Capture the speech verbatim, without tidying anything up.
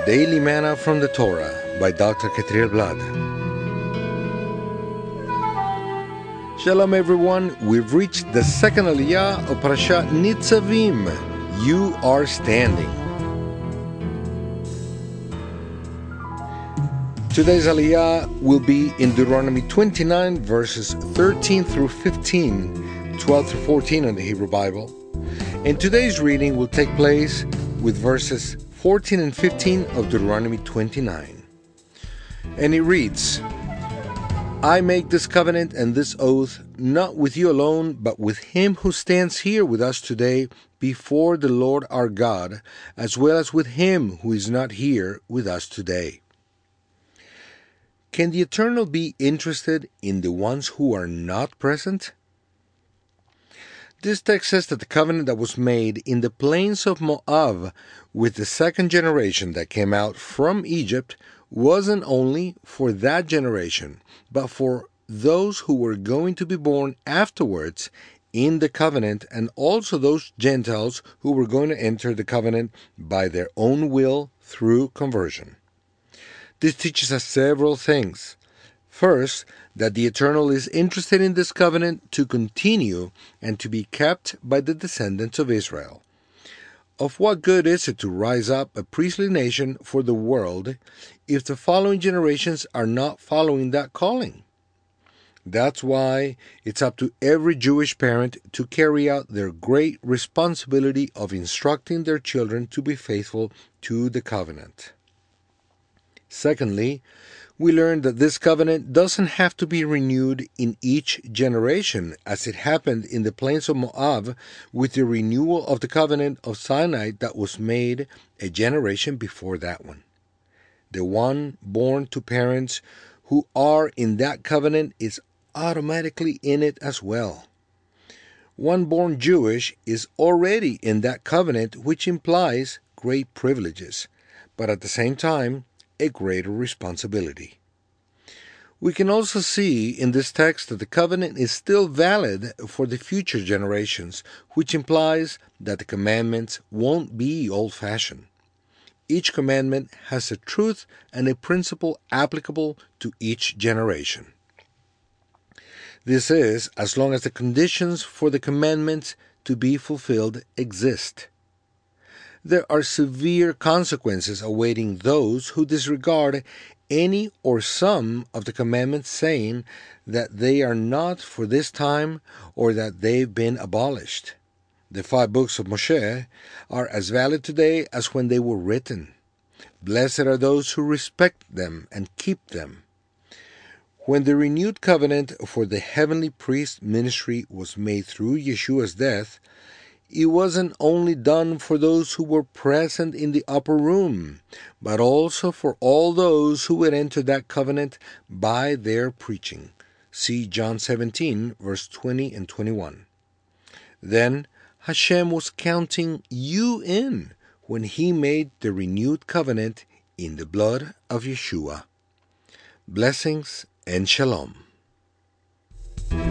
Daily Manna from the Torah by Doctor Ketriel Blad. Shalom everyone, we've reached the second aliyah of Parashat Nitzavim. You are standing. Today's aliyah will be in Deuteronomy twenty-nine, verses thirteen through fifteen, twelve through fourteen in the Hebrew Bible. And today's reading will take place with verses fourteen and fifteen of Deuteronomy twenty-nine. And it reads, I make this covenant and this oath, not with you alone, but with him who stands here with us today before the Lord our God, as well as with him who is not here with us today. Can the Eternal be interested in the ones who are not present? This text says that the covenant that was made in the plains of Moab with the second generation that came out from Egypt wasn't only for that generation, but for those who were going to be born afterwards in the covenant, and also those Gentiles who were going to enter the covenant by their own will through conversion. This teaches us several things. First, that the Eternal is interested in this covenant to continue and to be kept by the descendants of Israel. Of what good is it to rise up a priestly nation for the world if the following generations are not following that calling? That's why it's up to every Jewish parent to carry out their great responsibility of instructing their children to be faithful to the covenant. Secondly, we learn that this covenant doesn't have to be renewed in each generation, as it happened in the plains of Moab with the renewal of the covenant of Sinai that was made a generation before that one. The one born to parents who are in that covenant is automatically in it as well. One born Jewish is already in that covenant, which implies great privileges, but at the same time, a greater responsibility. We can also see in this text that the covenant is still valid for the future generations, which implies that the commandments won't be old-fashioned. Each commandment has a truth and a principle applicable to each generation. This is as long as the conditions for the commandments to be fulfilled exist. There are severe consequences awaiting those who disregard any or some of the commandments, saying that they are not for this time or that they've been abolished. The five books of Moshe are as valid today as when they were written. Blessed are those who respect them and keep them. When the renewed covenant for the heavenly priest ministry was made through Yeshua's death, it wasn't only done for those who were present in the upper room, but also for all those who would enter that covenant by their preaching. See John seventeen, verse twenty and twenty-one. Then Hashem was counting you in when he made the renewed covenant in the blood of Yeshua. Blessings and shalom.